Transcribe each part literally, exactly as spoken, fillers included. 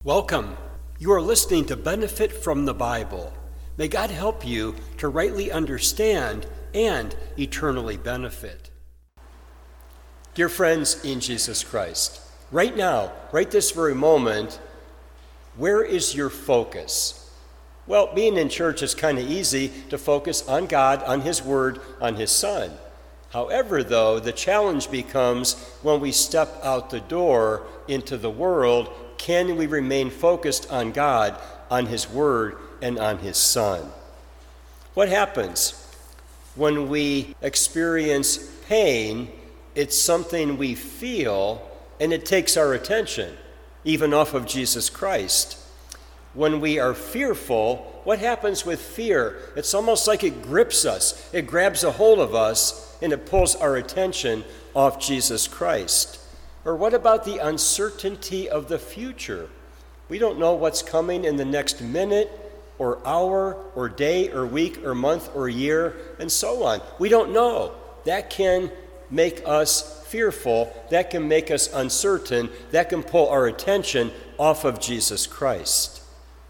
Welcome. You are listening to Benefit from the Bible. May God help you to rightly understand and eternally benefit. Dear friends in Jesus Christ, right now, right this very moment, where is your focus? Well, being in church is kind of easy to focus on God, on His Word, on His Son. However, though, the challenge becomes when we step out the door into the world, can we remain focused on God, on His Word, and on His Son? What happens when we experience pain? It's something we feel, and it takes our attention, even off of Jesus Christ. When we are fearful, what happens with fear? It's almost like it grips us. It grabs a hold of us, and it pulls our attention off Jesus Christ. Or what about the uncertainty of the future? We don't know what's coming in the next minute or hour or day or week or month or year and so on. We don't know. That can make us fearful. That can make us uncertain. That can pull our attention off of Jesus Christ.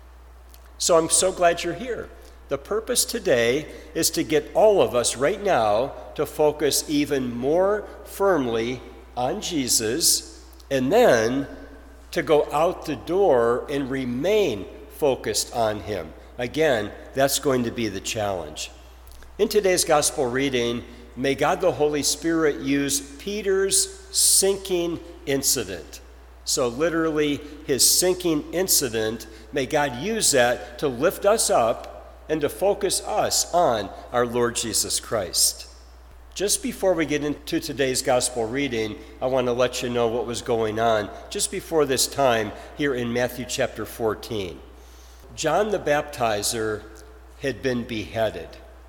So I'm so glad you're here. The purpose today is to get all of us right now to focus even more firmly on Jesus, and then to go out the door and remain focused on Him. Again, that's going to be the challenge. In today's gospel reading, may God the Holy Spirit use Peter's sinking incident. So literally, his sinking incident, may God use that to lift us up and to focus us on our Lord Jesus Christ. Just before we get into today's gospel reading, I want to let you know what was going on just before this time here in Matthew chapter fourteen. John the Baptizer had been beheaded.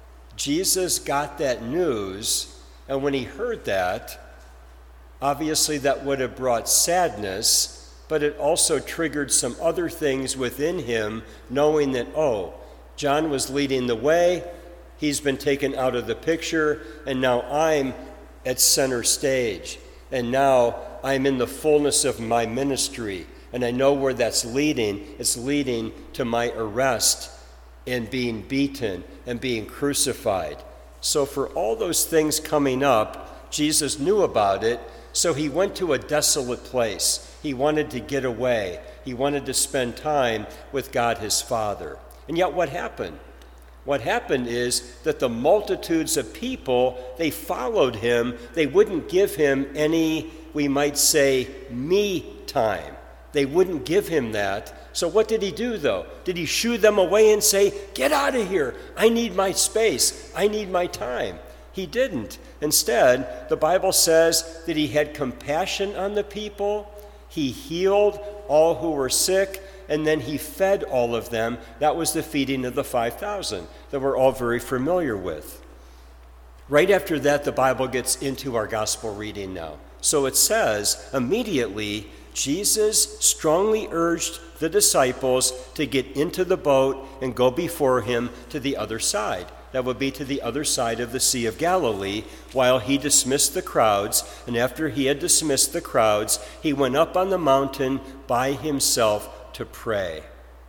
Jesus got that news, and when he heard that, obviously that would have brought sadness, but it also triggered some other things within him, knowing that, oh, John was leading the way. He's been taken out of the picture, and now I'm at center stage. And now I'm in the fullness of my ministry, and I know where that's leading. It's leading to my arrest and being beaten and being crucified. So for all those things coming up, Jesus knew about it, so he went to a desolate place. He wanted to get away. He wanted to spend time with God his Father. And yet what happened? What happened is that the multitudes of people, they followed him. They wouldn't give him any, we might say, me time. They wouldn't give him that. So what did he do, though? Did he shoo them away and say, get out of here. I need my space. I need my time. He didn't. Instead, the Bible says that he had compassion on the people. He healed all who were sick. And then he fed all of them. That was the feeding of the five thousand that we're all very familiar with. Right after that, the Bible gets into our gospel reading now. So it says, immediately, Jesus strongly urged the disciples to get into the boat and go before him to the other side. That would be to the other side of the Sea of Galilee, while he dismissed the crowds. And after he had dismissed the crowds, he went up on the mountain by himself to pray.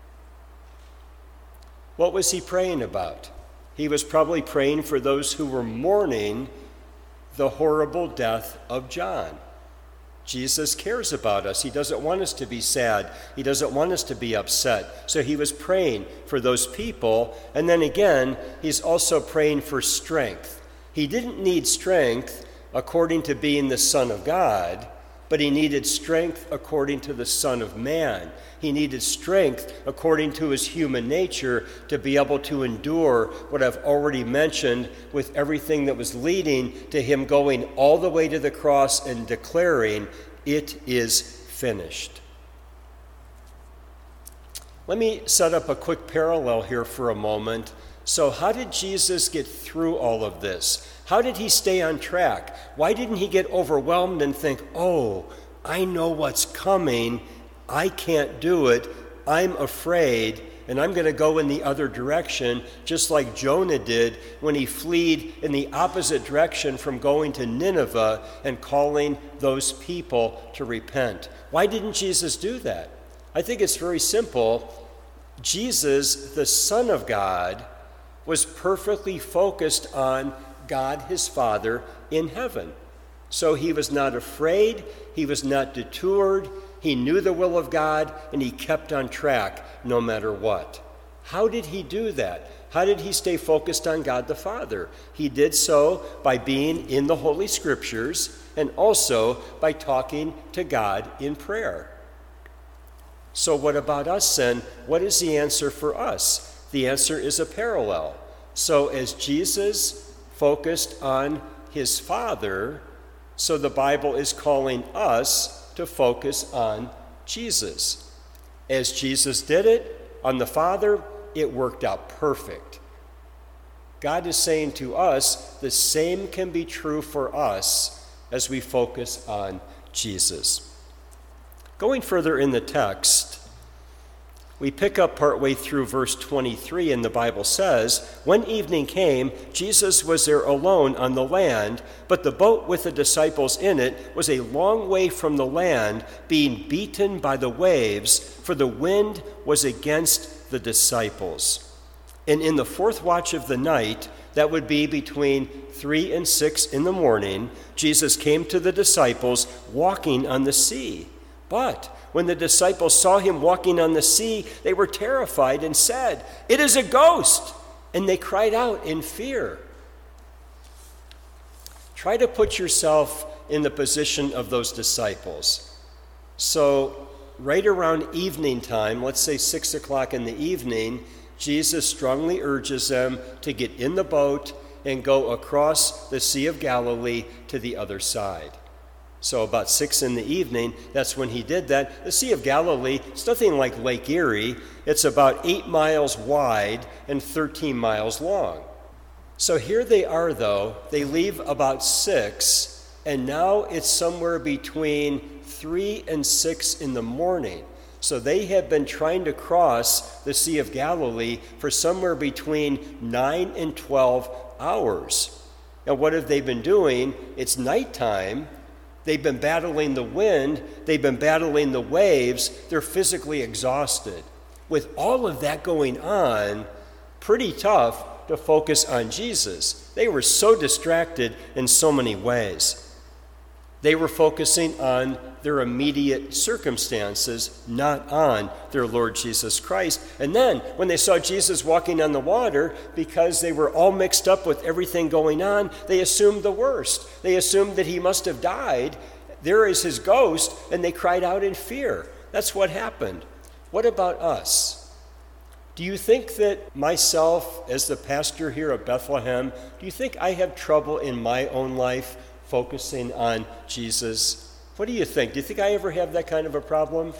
What was he praying about? He was probably praying for those who were mourning the horrible death of John. Jesus cares about us. He doesn't want us to be sad. He doesn't want us to be upset. So he was praying for those people. And then again, he's also praying for strength. He didn't need strength according to being the Son of God, but he needed strength according to the Son of Man. He needed strength according to his human nature to be able to endure what I've already mentioned with everything that was leading to him going all the way to the cross and declaring, it is finished. Let me set up a quick parallel here for a moment. So how did Jesus get through all of this? How did he stay on track? Why didn't he get overwhelmed and think, oh, I know what's coming. I can't do it. I'm afraid, and I'm going to go in the other direction, just like Jonah did when he fled in the opposite direction from going to Nineveh and calling those people to repent. Why didn't Jesus do that? I think it's very simple. Jesus, the Son of God, was perfectly focused on God his Father in heaven. So he was not afraid, he was not detoured, he knew the will of God, and he kept on track no matter what. How did he do that? How did he stay focused on God the Father? He did so by being in the Holy Scriptures and also by talking to God in prayer. So what about us then? What is the answer for us? The answer is a parallel. So as Jesus focused on his Father, so the Bible is calling us to focus on Jesus. As Jesus did it on the Father, it worked out perfect. God is saying to us, the same can be true for us as we focus on Jesus. Going further in the text, we pick up partway through verse twenty-three, and the Bible says, "When evening came, Jesus was there alone on the land, but the boat with the disciples in it was a long way from the land, being beaten by the waves, for the wind was against the disciples. And in the fourth watch of the night, that would be between three and six in the morning, Jesus came to the disciples walking on the sea. But when the disciples saw him walking on the sea, they were terrified and said, 'It is a ghost!' And they cried out in fear." Try to put yourself in the position of those disciples. So, right around evening time, let's say six o'clock in the evening, Jesus strongly urges them to get in the boat and go across the Sea of Galilee to the other side. So about six in the evening, that's when he did that. The Sea of Galilee, it's nothing like Lake Erie. It's about eight miles wide and thirteen miles long. So here they are, though. They leave about six, and now it's somewhere between three and six in the morning. So they have been trying to cross the Sea of Galilee for somewhere between nine and twelve hours. And what have they been doing? It's nighttime. They've been battling the wind. They've been battling the waves. They're physically exhausted. With all of that going on, pretty tough to focus on Jesus. They were so distracted in so many ways. They were focusing on their immediate circumstances, not on their Lord Jesus Christ. And then, when they saw Jesus walking on the water, because they were all mixed up with everything going on, they assumed the worst. They assumed that he must have died. There is his ghost, and they cried out in fear. That's what happened. What about us? Do you think that myself, as the pastor here at Bethlehem, do you think I have trouble in my own life focusing on Jesus? What do you think? Do you think I ever have that kind of a problem?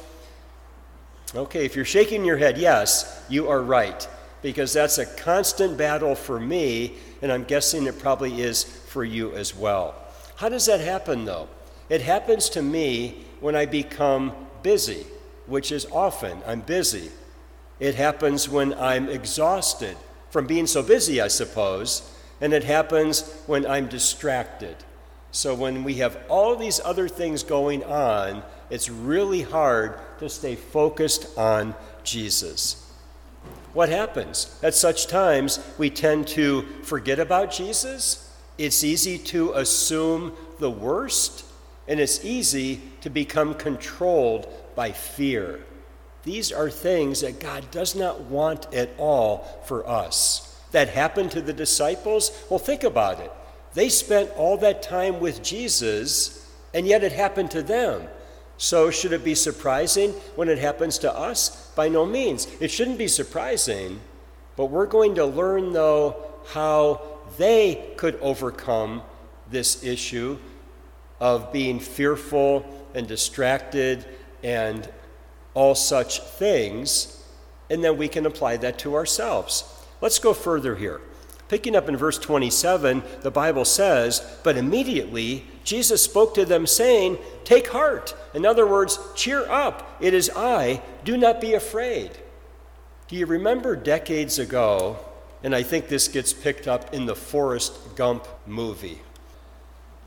Okay, if you're shaking your head, yes, you are right, because that's a constant battle for me, and I'm guessing it probably is for you as well. How does that happen, though? It happens to me when I become busy, which is often. I'm busy. It happens when I'm exhausted from being so busy, I suppose, and it happens when I'm distracted. So when we have all these other things going on, it's really hard to stay focused on Jesus. What happens? At such times, we tend to forget about Jesus. It's easy to assume the worst, and it's easy to become controlled by fear. These are things that God does not want at all for us. That happened to the disciples. Well, think about it. They spent all that time with Jesus, and yet it happened to them. So should it be surprising when it happens to us? By no means. It shouldn't be surprising, but we're going to learn, though, how they could overcome this issue of being fearful and distracted and all such things, and then we can apply that to ourselves. Let's go further here. Picking up in verse twenty-seven, the Bible says, "But immediately Jesus spoke to them, saying, 'Take heart.'" In other words, cheer up. It is I. Do not be afraid. Do you remember decades ago, and I think this gets picked up in the Forrest Gump movie,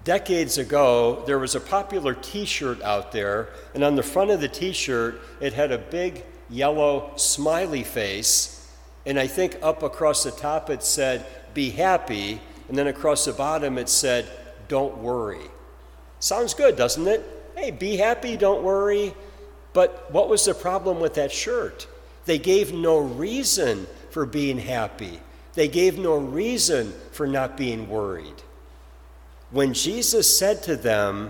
Decades ago, there was a popular t-shirt out there, and on the front of the t-shirt, it had a big yellow smiley face, and I think up across the top it said, "Be happy," and then across the bottom it said, "Don't worry." Sounds good, doesn't it? Hey, be happy, don't worry. But what was the problem with that shirt? They gave no reason for being happy. They gave no reason for not being worried. When Jesus said to them,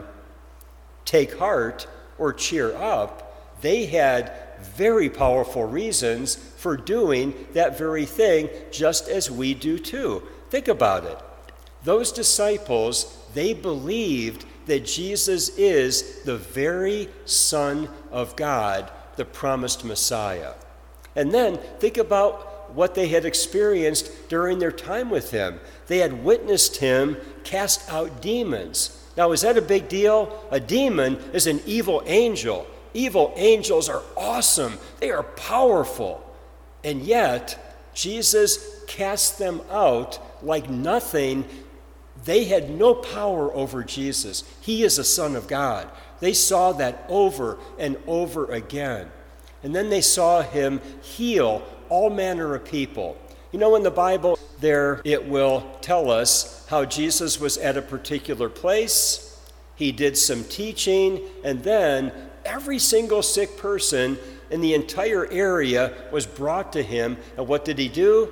"Take heart," or "cheer up," they had very powerful reasons for doing that very thing, just as we do too. Think about it. Those disciples, they believed that Jesus is the very Son of God, the promised Messiah. And then think about what they had experienced during their time with him. They had witnessed him cast out demons. Now, is that a big deal? A demon is an evil angel. Evil angels are awesome. They are powerful. And yet, Jesus cast them out like nothing. They had no power over Jesus. He is a Son of God. They saw that over and over again. And then they saw him heal all manner of people. You know, in the Bible, there it will tell us how Jesus was at a particular place, he did some teaching, and then every single sick person in the entire area was brought to him. And what did he do?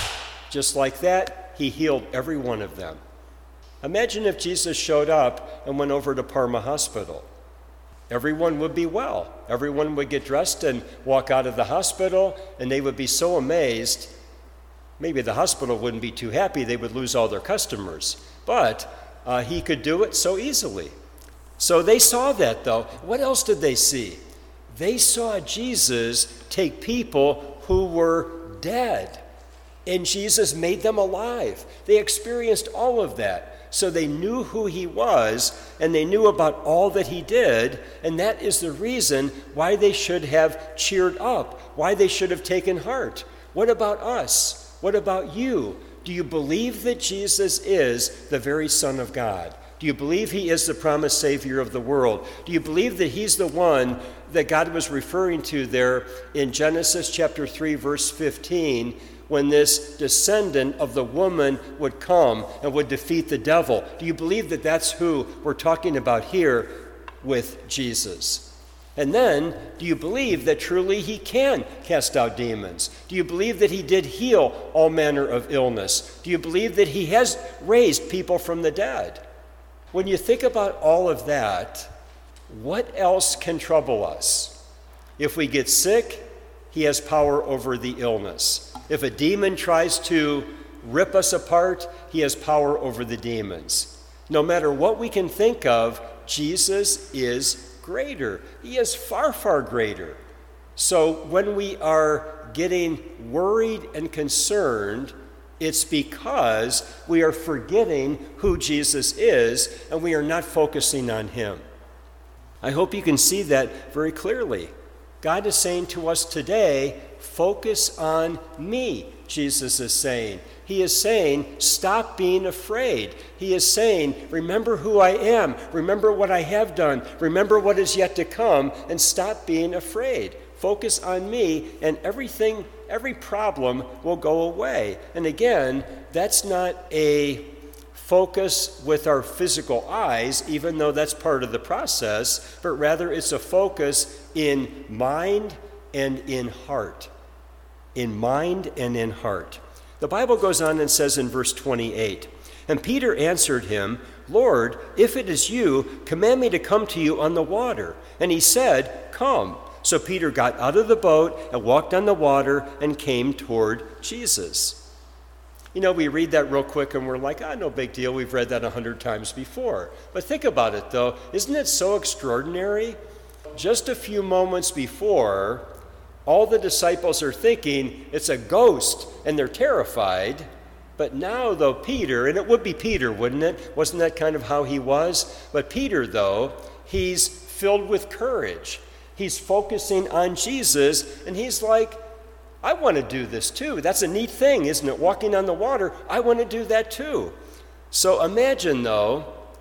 Just like that, he healed every one of them. Imagine if Jesus showed up and went over to Parma Hospital. Everyone would be well. Everyone would get dressed and walk out of the hospital, and they would be so amazed. Maybe the hospital wouldn't be too happy. They would lose all their customers. But uh, he could do it so easily. So they saw that, though. What else did they see? They saw Jesus take people who were dead, and Jesus made them alive. They experienced all of that. So they knew who he was, and they knew about all that he did, and that is the reason why they should have cheered up, why they should have taken heart. What about us? What about you? Do you believe that Jesus is the very Son of God? Do you believe he is the promised Savior of the world? Do you believe that he's the one that God was referring to there in Genesis chapter three, verse fifteen, when this descendant of the woman would come and would defeat the devil? Do you believe that that's who we're talking about here with Jesus? And then, do you believe that truly he can cast out demons? Do you believe that he did heal all manner of illness? Do you believe that he has raised people from the dead? When you think about all of that, what else can trouble us? If we get sick, he has power over the illness. If a demon tries to rip us apart, he has power over the demons. No matter what we can think of, Jesus is greater. He is far, far greater. So when we are getting worried and concerned, it's because we are forgetting who Jesus is and we are not focusing on him. I hope you can see that very clearly. God is saying to us today, focus on me, Jesus is saying. He is saying, stop being afraid. He is saying, remember who I am. Remember what I have done. Remember what is yet to come, and stop being afraid. Focus on me, and everything, every problem will go away. And again, that's not a focus with our physical eyes, even though that's part of the process, but rather it's a focus in mind and in heart. In mind and in heart. The Bible goes on and says in verse twenty-eight, and Peter answered him, Lord, if it is you, command me to come to you on the water. And he said, come. So Peter got out of the boat and walked on the water and came toward Jesus. You know, we read that real quick and we're like, ah, no big deal. We've read that a hundred times before. But think about it, though. Isn't it so extraordinary? Just a few moments before, all the disciples are thinking it's a ghost and they're terrified. But now, though, Peter, and it would be Peter, wouldn't it? Wasn't that kind of how he was? But Peter, though, he's filled with courage. He's focusing on Jesus, and he's like, I want to do this too. That's a neat thing, isn't it? Walking on the water, I want to do that too. So imagine, though,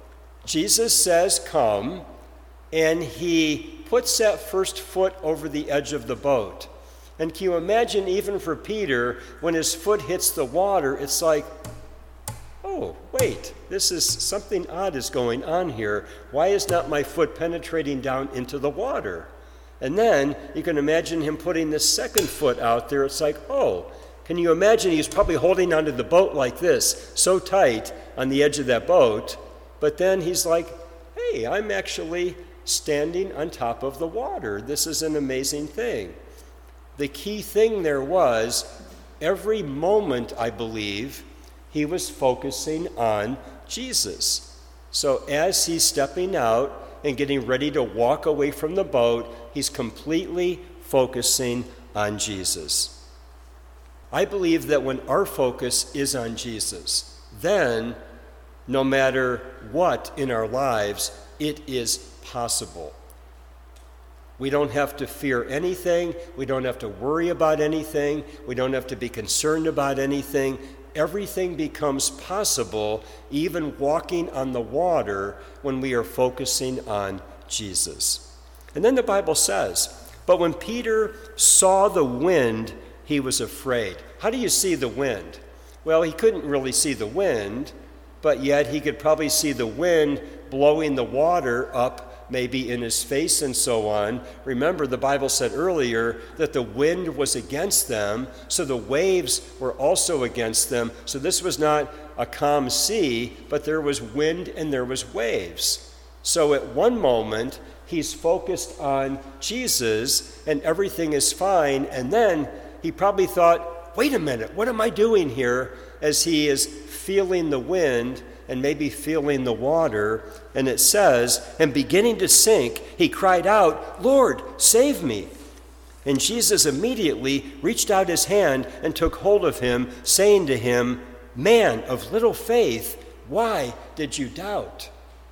Jesus says, "Come," and he puts that first foot over the edge of the boat. And can you imagine, even for Peter, when his foot hits the water, it's like, oh, wait, this is something odd is going on here. Why is not my foot penetrating down into the water? And then you can imagine him putting the second foot out there. It's like, oh, can you imagine he's probably holding onto the boat like this, so tight on the edge of that boat, but then he's like, hey, I'm actually standing on top of the water. This is an amazing thing. The key thing there was, every moment, I believe, he was focusing on Jesus. So as he's stepping out and getting ready to walk away from the boat, he's completely focusing on Jesus. I believe that when our focus is on Jesus, then no matter what in our lives, it is possible. We don't have to fear anything. We don't have to worry about anything. We don't have to be concerned about anything. Everything becomes possible, even walking on the water, when we are focusing on Jesus. And then the Bible says, but when Peter saw the wind, he was afraid. How do you see the wind? Well, he couldn't really see the wind, but yet he could probably see the wind blowing the water up maybe in his face and so on. Remember, the Bible said earlier that the wind was against them, so the waves were also against them. So this was not a calm sea, but there was wind and there was waves. So at one moment, he's focused on Jesus and everything is fine, and then he probably thought, wait a minute, what am I doing here? As he is feeling the wind and maybe feeling the water, and it says, and beginning to sink, he cried out, Lord, save me. And Jesus immediately reached out his hand and took hold of him, saying to him, man of little faith, why did you doubt?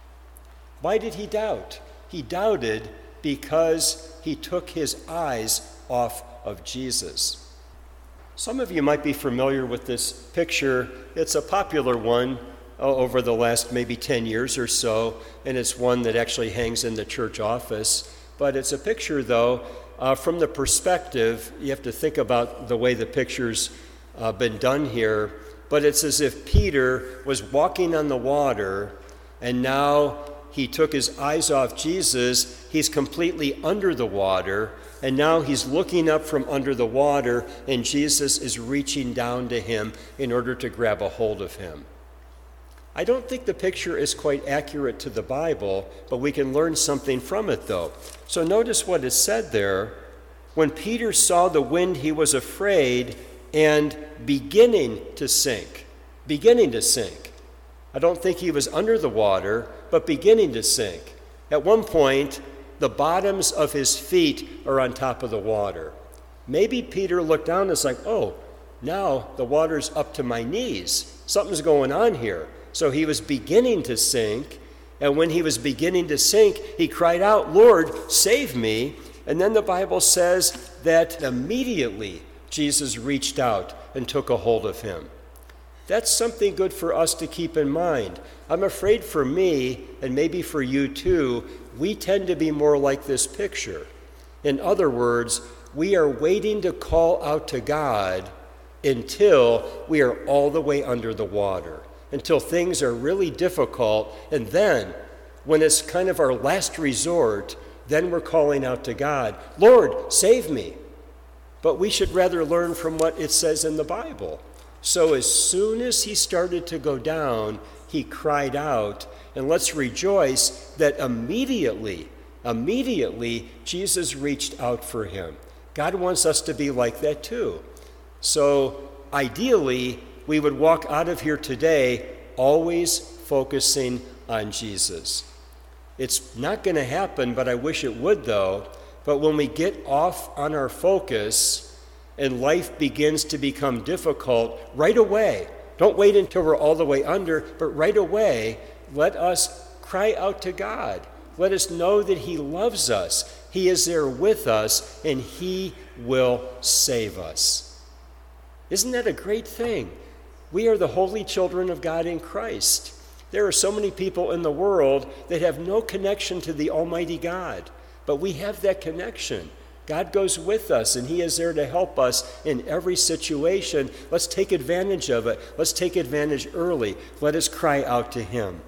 Why did he doubt? He doubted because he took his eyes off of Jesus. Some of you might be familiar with this picture. It's a popular one over the last maybe ten years or so, and it's one that actually hangs in the church office. But it's a picture, though, uh, from the perspective, you have to think about the way the picture's uh, been done here, but it's as if Peter was walking on the water, and now he took his eyes off Jesus. He's completely under the water, and now he's looking up from under the water, and Jesus is reaching down to him in order to grab a hold of him. I don't think the picture is quite accurate to the Bible, but we can learn something from it, though. So notice what is said there. When Peter saw the wind, he was afraid and beginning to sink. Beginning to sink. I don't think he was under the water, but beginning to sink. At one point, the bottoms of his feet are on top of the water. Maybe Peter looked down and was like, oh, now the water's up to my knees. Something's going on here. So he was beginning to sink, and when he was beginning to sink, he cried out, Lord, save me. And then the Bible says that immediately Jesus reached out and took a hold of him. That's something good for us to keep in mind. I'm afraid for me, and maybe for you too, we tend to be more like this picture. In other words, we are waiting to call out to God until we are all the way under the water, until things are really difficult, and then, when it's kind of our last resort, then we're calling out to God, Lord, save me. But we should rather learn from what it says in the Bible. So as soon as he started to go down, he cried out, and let's rejoice that immediately, immediately, Jesus reached out for him. God wants us to be like that too. So ideally, we would walk out of here today always focusing on Jesus. It's not going to happen, but I wish it would, though. But when we get off on our focus and life begins to become difficult, right away, don't wait until we're all the way under, but right away, let us cry out to God. Let us know that he loves us. He is there with us, and he will save us. Isn't that a great thing? We are the holy children of God in Christ. There are so many people in the world that have no connection to the Almighty God, but we have that connection. God goes with us, and he is there to help us in every situation. Let's take advantage of it. Let's take advantage early. Let us cry out to him.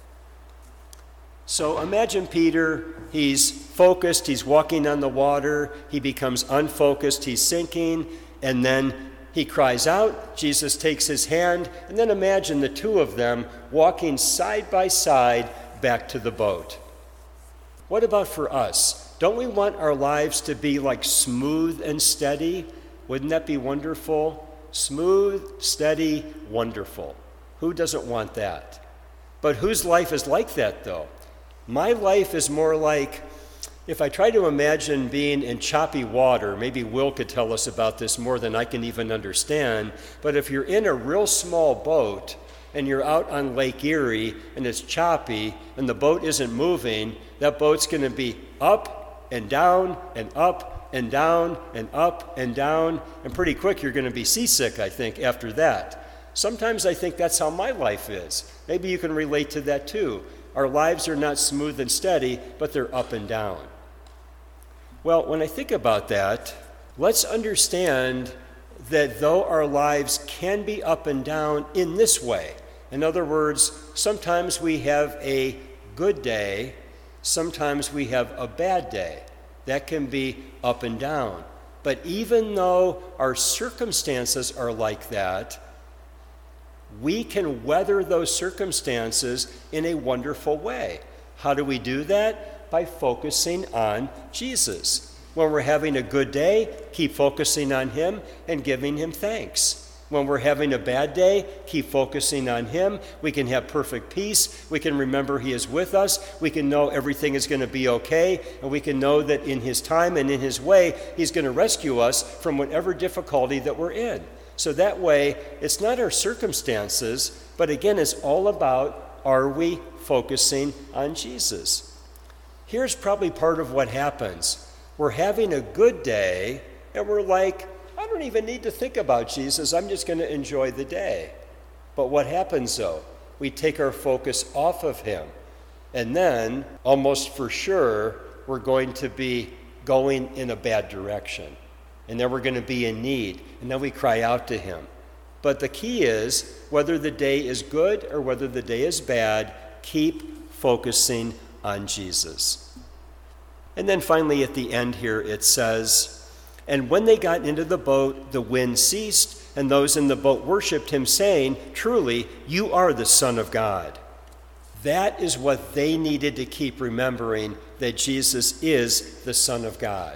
So imagine Peter, he's focused, he's walking on the water, he becomes unfocused, he's sinking, and then he cries out, Jesus takes his hand, and then imagine the two of them walking side by side back to the boat. What about for us? Don't we want our lives to be like smooth and steady? Wouldn't that be wonderful? Smooth, steady, wonderful. Who doesn't want that? But whose life is like that, though? My life is more like, if I try to imagine being in choppy water, maybe Will could tell us about this more than I can even understand, but if you're in a real small boat and you're out on Lake Erie and it's choppy and the boat isn't moving, that boat's going to be up and down and up and down and up and down, and pretty quick you're going to be seasick, I think, after that. Sometimes I think that's how my life is. Maybe you can relate to that too. Our lives are not smooth and steady, but they're up and down. Well, when I think about that, let's understand that though our lives can be up and down in this way, in other words, sometimes we have a good day, sometimes we have a bad day. That can be up and down. But even though our circumstances are like that, we can weather those circumstances in a wonderful way. How do we do that? By focusing on Jesus. When we're having a good day, keep focusing on him and giving him thanks. When we're having a bad day, keep focusing on him. We can have perfect peace. We can remember he is with us. We can know everything is going to be okay. And we can know that in his time and in his way, he's going to rescue us from whatever difficulty that we're in. So that way, it's not our circumstances, but again, it's all about, are we focusing on Jesus? Here's probably part of what happens. We're having a good day, and we're like, I don't even need to think about Jesus. I'm just going to enjoy the day. But what happens, though? We take our focus off of him, and then, almost for sure, we're going to be going in a bad direction. And then we're going to be in need, and then we cry out to him. But the key is, whether the day is good or whether the day is bad, keep focusing on Jesus. And then finally at the end here it says, and when they got into the boat, the wind ceased, and those in the boat worshipped him, saying, truly, you are the Son of God. That is what they needed to keep remembering, that Jesus is the Son of God.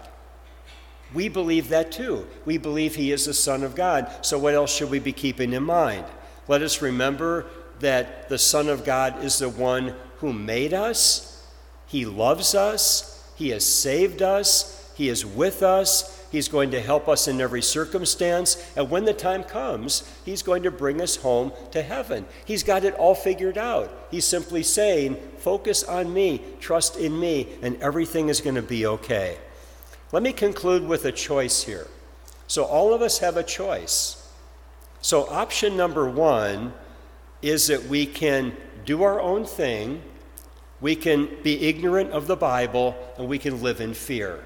We believe that too. We believe he is the Son of God. So what else should we be keeping in mind? Let us remember that the Son of God is the one who made us. He loves us. He has saved us. He is with us. He's going to help us in every circumstance. And when the time comes, he's going to bring us home to heaven. He's got it all figured out. He's simply saying, focus on me, trust in me, and everything is going to be okay. Let me conclude with a choice here. So all of us have a choice. So option number one is that we can do our own thing, we can be ignorant of the Bible, and we can live in fear.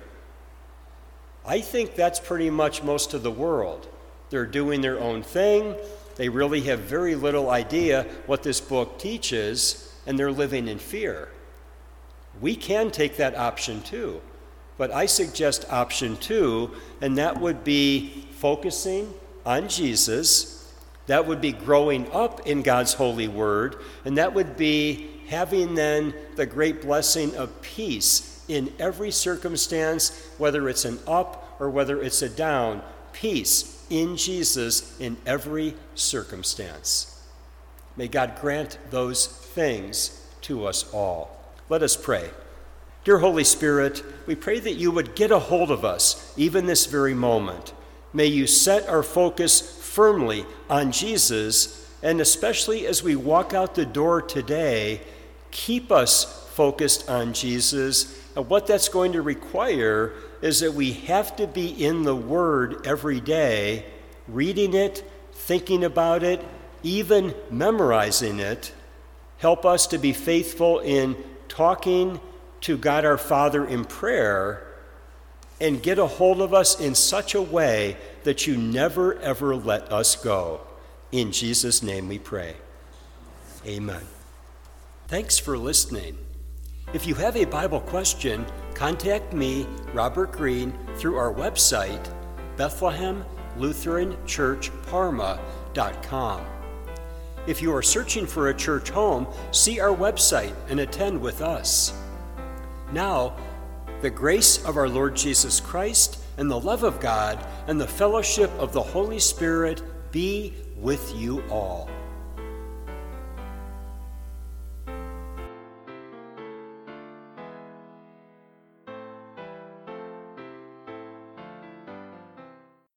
I think that's pretty much most of the world. They're doing their own thing. They really have very little idea what this book teaches, and they're living in fear. We can take that option too. But I suggest option two, and that would be focusing on Jesus. That would be growing up in God's holy word, and that would be having then the great blessing of peace in every circumstance, whether it's an up or whether it's a down. Peace in Jesus in every circumstance. May God grant those things to us all. Let us pray. Dear Holy Spirit, we pray that you would get a hold of us even this very moment. May you set our focus firmly on Jesus, and especially as we walk out the door today, keep us focused on Jesus. And what that's going to require is that we have to be in the Word every day, reading it, thinking about it, even memorizing it. Help us to be faithful in talking to God our Father in prayer, and get a hold of us in such a way that you never, ever let us go. In Jesus' name we pray. Amen. Thanks for listening. If you have a Bible question, contact me, Robert Green, through our website, Bethlehem Lutheran Church Parma dot com. If you are searching for a church home, see our website and attend with us. Now, the grace of our Lord Jesus Christ and the love of God and the fellowship of the Holy Spirit be with you all.